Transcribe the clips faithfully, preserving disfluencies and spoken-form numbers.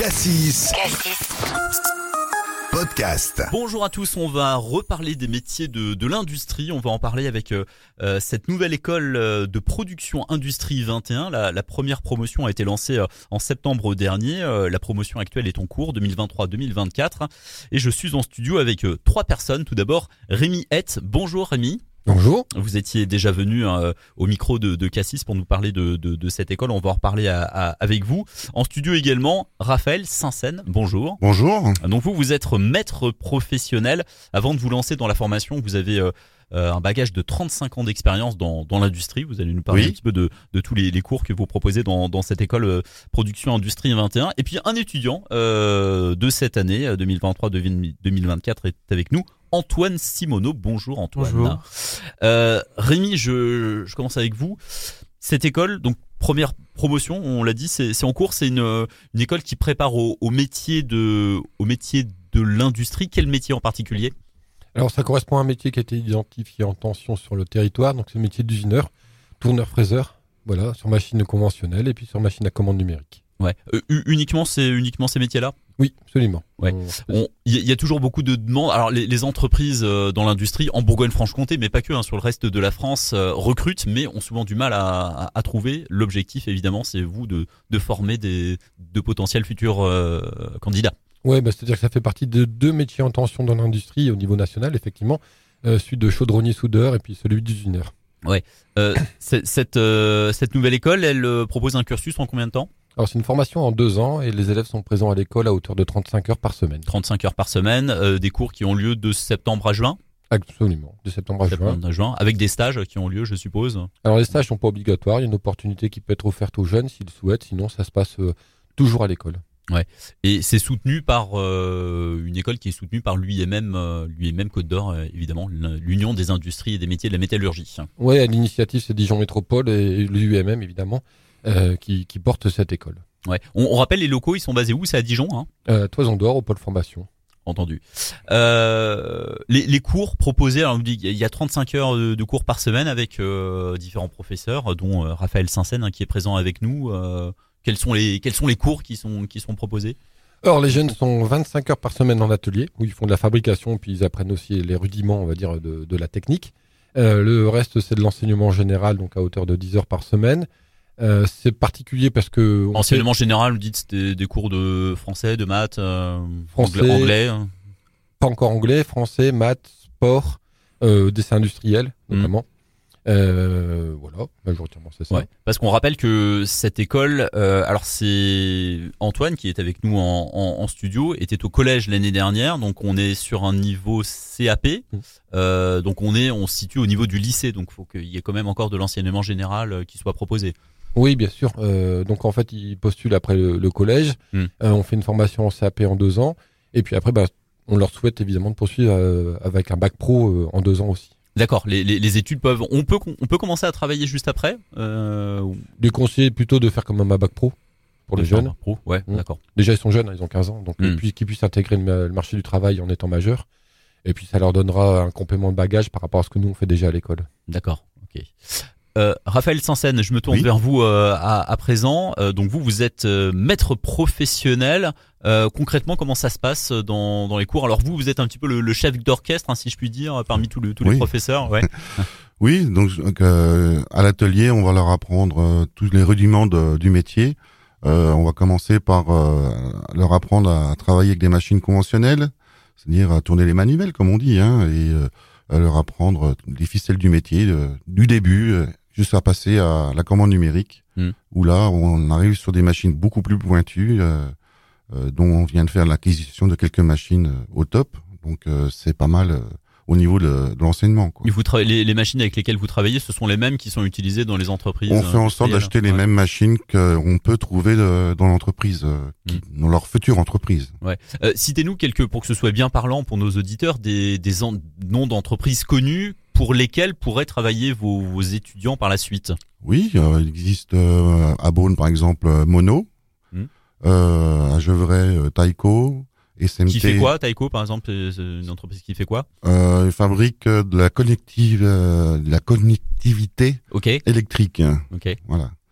Cassis. Cassis. Podcast. Bonjour à tous, on va reparler des métiers de, de l'industrie. On va en parler avec euh, cette nouvelle école de production Industrie vingt et un. La, la première promotion a été lancée euh, en septembre dernier. Euh, la promotion actuelle est en cours, deux mille vingt-trois deux mille vingt-quatre. Et je suis en studio avec euh, trois personnes. Tout d'abord, Rémi Hett. Bonjour Rémi. Bonjour. Vous étiez déjà venu hein, au micro de, de Cassis pour nous parler de, de, de cette école. On va en reparler à, à, avec vous. En studio également, Raphaël Sincène. Bonjour. Bonjour. Donc vous, vous êtes maître professionnel. Avant de vous lancer dans la formation, vous avez euh, un bagage de trente-cinq ans d'expérience dans, dans l'industrie. Vous allez nous parler oui. un petit peu de, de tous les, les cours que vous proposez dans, dans cette école euh, Production Industrie vingt et un. Et puis un étudiant euh, de cette année, deux mille vingt-trois deux mille vingt-quatre, est avec nous. Antoine Simoneau. Bonjour Antoine. Bonjour. Euh, Rémi, je, je commence avec vous. Cette école, donc première promotion, on l'a dit, c'est, c'est en cours. C'est une, une école qui prépare au, au métier de, au métier de l'industrie. Quel métier en particulier ? Alors ça correspond à un métier qui a été identifié en tension sur le territoire. Donc c'est le métier d'usineur, tourneur-fraiseur, voilà, sur machine conventionnelle et puis sur machine à commande numérique. Ouais. Euh, uniquement, c'est uniquement ces métiers-là ? Oui, absolument. Ouais. Il y a toujours beaucoup de demandes. Alors les, les entreprises euh, dans l'industrie, en Bourgogne-Franche-Comté, mais pas que, hein, sur le reste de la France, euh, recrutent, mais ont souvent du mal à, à, à trouver. L'objectif, évidemment, c'est vous de, de former des de potentiels futurs euh, candidats. Ouais, bah, c'est-à-dire que ça fait partie de deux métiers en tension dans l'industrie au niveau national, effectivement, euh, celui de chaudronnier-soudeur et puis celui d'usineur. Ouais. Euh, c'est, cette euh, cette nouvelle école, elle euh, propose un cursus en combien de temps ? Alors c'est une formation en deux ans et les élèves sont présents à l'école à hauteur de trente-cinq heures par semaine. trente-cinq heures par semaine, euh, des cours qui ont lieu de septembre à juin ? Absolument, de septembre à septembre juin. à juin, avec des stages qui ont lieu, je suppose. Alors les stages sont pas obligatoires, il y a une opportunité qui peut être offerte aux jeunes s'ils souhaitent, sinon ça se passe euh, toujours à l'école. Ouais. Et c'est soutenu par euh, une école qui est soutenue par l'U I M M, euh, l'U I M M Côte d'Or, euh, évidemment, l'Union des industries et des métiers de la métallurgie. Oui, à l'initiative, c'est Dijon Métropole et l'U I M M, évidemment, euh, qui, qui porte cette école. Ouais. On, on rappelle les locaux, ils sont basés où ? C'est à Dijon, hein ? euh, Toison d'Or, au pôle formation. Entendu. Euh, les, les cours proposés, alors on dit il y a trente-cinq heures de, de cours par semaine avec euh, différents professeurs, dont euh, Raphaël Sincène hein, qui est présent avec nous. Euh, quels sont les quels sont les cours qui sont qui sont proposés ? Alors les jeunes sont vingt-cinq heures par semaine en atelier où ils font de la fabrication puis ils apprennent aussi les rudiments, on va dire, de, de la technique. Euh, le reste c'est de l'enseignement général donc à hauteur de dix heures par semaine. Euh, c'est particulier parce que enseignement fait... général, vous dites c'était des cours de français, de maths, euh, français, anglais, anglais. Pas encore anglais, français, maths, sport, euh, dessin industriel notamment. Mmh. Euh, voilà, majoritairement c'est ça. Ouais, parce qu'on rappelle que cette école, euh, alors c'est Antoine qui est avec nous en, en, en studio, était au collège l'année dernière, donc on est sur un niveau C A P, mmh. euh, donc on est, on se situe au niveau du lycée, donc il faut qu'il y ait quand même encore de l'enseignement général qui soit proposé. Oui, bien sûr. Euh, donc en fait, ils postulent après le, le collège. Mmh. Euh, on fait une formation en C A P en deux ans, et puis après, bah, on leur souhaite évidemment de poursuivre euh, avec un bac pro euh, en deux ans aussi. D'accord. Les, les, les études peuvent, on peut, on peut commencer à travailler juste après. Euh... Les conseillers plutôt de faire comme un bac pro pour les jeunes. Pro, ouais, mmh. D'accord. Déjà, ils sont jeunes, ils ont quinze ans, donc mmh. puis qu'ils puissent intégrer le, le marché du travail en étant majeurs. Et puis ça leur donnera un complément de bagage par rapport à ce que nous on fait déjà à l'école. D'accord. Ok. Euh, Raphaël Sincène, je me tourne oui. vers vous euh, à, à présent. Euh, donc vous, vous êtes euh, maître professionnel. Euh, concrètement, comment ça se passe dans, dans les cours ? Alors vous, vous êtes un petit peu le, le chef d'orchestre, hein, si je puis dire, parmi tous, le, tous oui. les professeurs. Ouais. Oui, donc euh, à l'atelier, on va leur apprendre euh, tous les rudiments de, du métier. Euh, on va commencer par euh, leur apprendre à travailler avec des machines conventionnelles, c'est-à-dire à tourner les manivelles, comme on dit, hein, et euh, à leur apprendre les ficelles du métier, euh, du début euh, jusqu'à passer à la commande numérique, mmh. où là, on arrive sur des machines beaucoup plus pointues, euh, euh, dont on vient de faire l'acquisition de quelques machines euh, au top. Donc, euh, c'est pas mal euh, au niveau de, de l'enseignement, quoi. Et vous tra- les, les machines avec lesquelles vous travaillez, ce sont les mêmes qui sont utilisées dans les entreprises ? On fait en sorte d'acheter les ouais. mêmes machines qu'on peut trouver de, dans l'entreprise, euh, qui, mmh. dans leur future entreprise. Ouais. Euh, citez-nous quelques, pour que ce soit bien parlant pour nos auditeurs, des, des en, noms d'entreprises connues pour lesquelles pourraient travailler vos, vos étudiants par la suite. Oui, euh, il existe euh, à Beaune par exemple euh, Mono, mmh. euh, à Gevrey euh, Taïko, S M T. Qui fait quoi Taïko par exemple, c'est une entreprise qui fait quoi? euh, Il fabrique euh, de la connective, euh, de la connectivité okay. électrique. Ok. Voilà.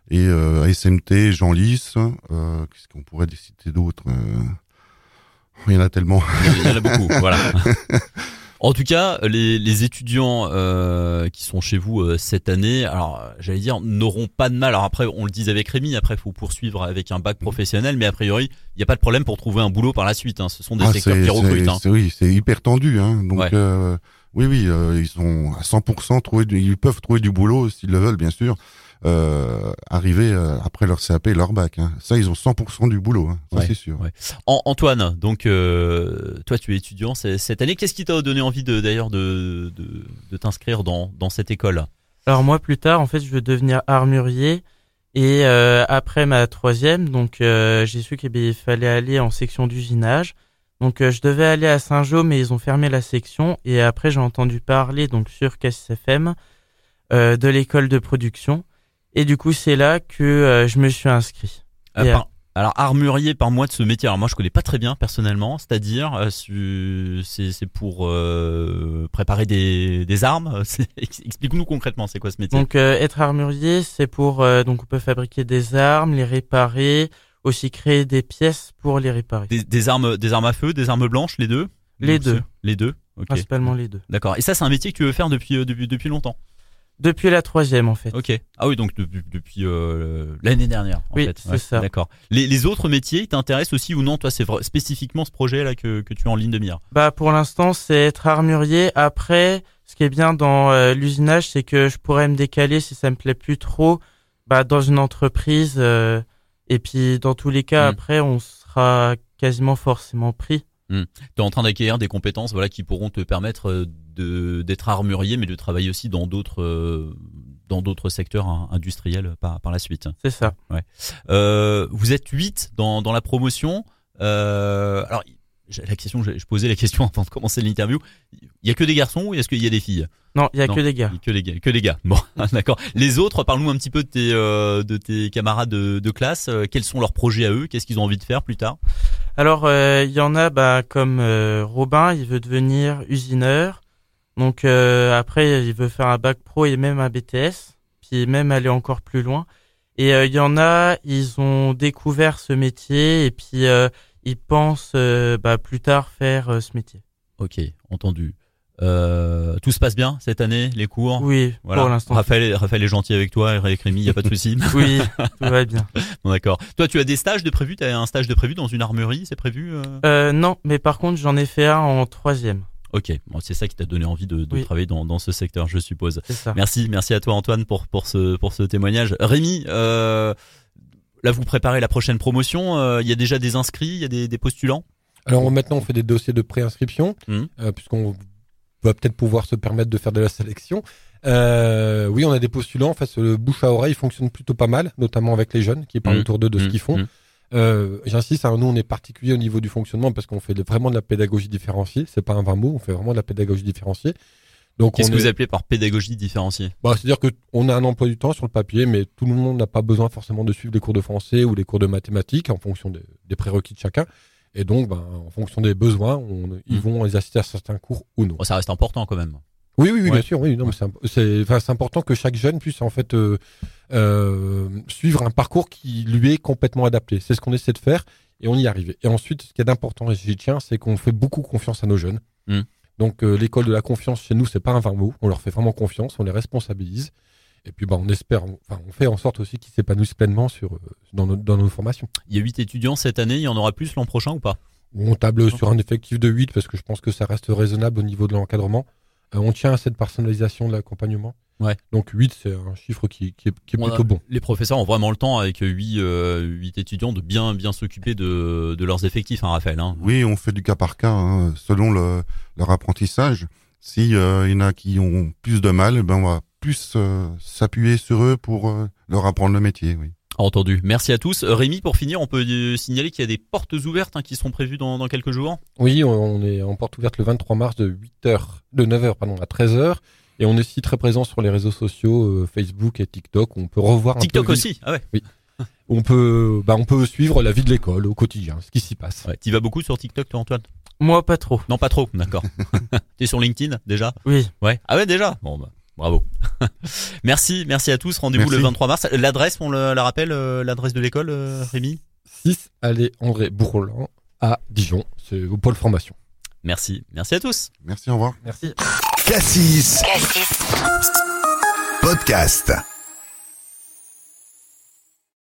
Et euh, S M T, Jean Lys, euh, qu'est-ce qu'on pourrait citer d'autres euh... Il y en a tellement. Il y en a beaucoup, voilà. En tout cas, les, les étudiants euh, qui sont chez vous euh, cette année, alors j'allais dire, n'auront pas de mal. Alors après, on le disait avec Rémi, après il faut poursuivre avec un bac professionnel, mais a priori, il n'y a pas de problème pour trouver un boulot par la suite. Hein. Ce sont des ah, secteurs qui recrutent. Hein. C'est, oui, c'est hyper tendu. Hein. Donc ouais. euh, oui, oui, euh, ils sont à cent pour cent trouver, du, ils peuvent trouver du boulot s'ils le veulent, bien sûr. Euh, arriver euh, après leur C A P et leur bac. Hein. Ça, ils ont cent pour cent du boulot, hein. Ça ouais, c'est sûr. Ouais. En, Antoine, donc euh, toi tu es étudiant cette année. Qu'est-ce qui t'a donné envie de d'ailleurs de, de, de t'inscrire dans, dans cette école? Alors moi plus tard, en fait, je veux devenir armurier et euh, après ma troisième, donc euh, j'ai su qu'il fallait aller en section d'usinage. Donc euh, je devais aller à Saint-Jean, mais ils ont fermé la section et après j'ai entendu parler donc sur K S F M euh, de l'école de production. Et du coup, c'est là que euh, je me suis inscrit. Euh, par, alors, armurier, parle-moi de ce métier. Alors, moi, je connais pas très bien personnellement. C'est-à-dire, euh, c'est, c'est pour euh, préparer des, des armes. C'est, explique-nous concrètement, c'est quoi ce métier? Donc, euh, être armurier, c'est pour euh, donc on peut fabriquer des armes, les réparer, aussi créer des pièces pour les réparer. Des, des armes, des armes à feu, des armes blanches, les deux? Les deux. Les deux. Okay. Principalement les deux. D'accord. Et ça, c'est un métier que tu veux faire depuis euh, depuis depuis longtemps? Depuis la troisième, en fait. Ok. Ah oui, donc depuis, depuis euh, l'année dernière, en oui, fait. c'est ouais, ça. D'accord. Les, les autres métiers, ils t'intéressent aussi ou non? Toi, c'est spécifiquement ce projet-là que, que tu es en ligne de mire? Bah, pour l'instant, c'est être armurier. Après, ce qui est bien dans euh, l'usinage, c'est que je pourrais me décaler si ça me plaît plus trop, bah, dans une entreprise. Euh, et puis, dans tous les cas, mmh. après, on sera quasiment forcément pris. Mmh. Tu es en train d'acquérir des compétences, voilà, qui pourront te permettre de d'être armurier, mais de travailler aussi dans d'autres euh, dans d'autres secteurs hein, industriels par par la suite. C'est ça. Ouais. Euh, vous êtes huit dans dans la promotion. Euh, alors la question, je posais la question avant de commencer l'interview. Il y a que des garçons ou est-ce qu'il y a des filles? Non, il y a non, que des gars. Que des gars, que des gars. Bon, d'accord. Les autres, parle-nous un petit peu de tes euh, de tes camarades de, de classe. Euh, quels sont leurs projets à eux? Qu'est-ce qu'ils ont envie de faire plus tard? Alors, il euh, y en a, bah, comme euh, Robin, il veut devenir usineur. Donc euh, après, il veut faire un bac pro et même un B T S, puis même aller encore plus loin. Et il euh, y en a, ils ont découvert ce métier et puis euh, ils pensent euh, bah, plus tard faire euh, ce métier. Ok, entendu. Euh, tout se passe bien cette année, les cours? Oui, voilà. Pour l'instant. Raphaël, Raphaël est gentil avec toi, avec Rémi, il n'y a pas de souci. Oui, tout va bien. Bon, d'accord. Toi, tu as des stages de prévu? Tu as un stage de prévu dans une armurerie, c'est prévu euh... Euh, non, mais par contre, j'en ai fait un en troisième. Ok, bon, c'est ça qui t'a donné envie de, de oui. travailler dans, dans ce secteur, je suppose. C'est ça. Merci, merci à toi Antoine pour pour ce pour ce témoignage. Rémi, euh, là vous préparez la prochaine promotion. Il euh, y a déjà des inscrits, il y a des, des postulants. Alors maintenant on fait des dossiers de préinscription mmh. euh, puisqu'on va peut-être pouvoir se permettre de faire de la sélection. Euh, oui, on a des postulants. En fait, le bouche à oreille fonctionne plutôt pas mal, notamment avec les jeunes qui parlent mmh. autour d'eux de mmh. ce qu'ils font. Mmh. Euh, j'insiste, hein, nous on est particulier au niveau du fonctionnement parce qu'on fait de, vraiment de la pédagogie différenciée. C'est pas un vain mot, on fait vraiment de la pédagogie différenciée. Donc, qu'est-ce on que est... vous appelez par pédagogie différenciée? Bah, c'est-à-dire que on a un emploi du temps sur le papier, mais tout le monde n'a pas besoin forcément de suivre les cours de français ou les cours de mathématiques en fonction des, des prérequis de chacun. Et donc, ben, en fonction des besoins, on, mmh. ils vont les assister à certains cours ou non. Bon, ça reste important quand même. Oui, oui, oui, ouais. bien sûr. Oui, non, mais c'est, c'est, enfin, c'est important que chaque jeune puisse en fait euh, euh, suivre un parcours qui lui est complètement adapté. C'est ce qu'on essaie de faire et on y arrive. Et ensuite, ce qui est d'important, et j'y tiens, c'est qu'on fait beaucoup confiance à nos jeunes. Mm. Donc, euh, l'école de la confiance chez nous, c'est pas un vain mot. On leur fait vraiment confiance, on les responsabilise. Et puis, bah, on espère, enfin, on fait en sorte aussi qu'ils s'épanouissent pleinement sur, dans, nos, dans nos formations. Il y a huit étudiants cette année, il y en aura plus l'an prochain ou pas? On table non. sur un effectif de huit parce que je pense que ça reste raisonnable au niveau de l'encadrement. Euh, on tient à cette personnalisation de l'accompagnement. Ouais. Donc huit, c'est un chiffre qui, qui est, qui est plutôt a, bon. Les professeurs ont vraiment le temps, avec huit, euh, huit étudiants, de bien, bien s'occuper de, de leurs effectifs, hein, Raphaël. Hein. Oui, on fait du cas par cas, hein, selon le, leur apprentissage. Si euh, il y en a qui ont plus de mal, ben on va plus euh, s'appuyer sur eux pour euh, leur apprendre le métier. Oui. Entendu. Merci à tous. Rémi, pour finir, on peut euh, signaler qu'il y a des portes ouvertes hein, qui seront prévues dans, dans quelques jours. Oui, on est en porte ouverte le vingt-trois mars de huit heures, de neuf heures pardon, à treize heures. Et on est aussi très présent sur les réseaux sociaux, euh, Facebook et TikTok. Où on peut revoir un TikTok peu aussi. Ah ouais. Oui. on peut, bah, on peut suivre la vie de l'école au quotidien, ce qui s'y passe. Ouais. Tu vas beaucoup sur TikTok, toi, Antoine? Moi, pas trop. Non, pas trop. D'accord. T'es sur LinkedIn déjà? Oui. Ouais. Ah ouais, déjà. Bon bah. Bravo. Merci, merci à tous. Rendez-vous Merci. le vingt-trois mars. L'adresse, on le, la rappelle, euh, l'adresse de l'école, euh, Rémi? six allée André Bourlan à Dijon, c'est au pôle formation. Merci, merci à tous. Merci, au revoir. Merci. Cassis. Podcast.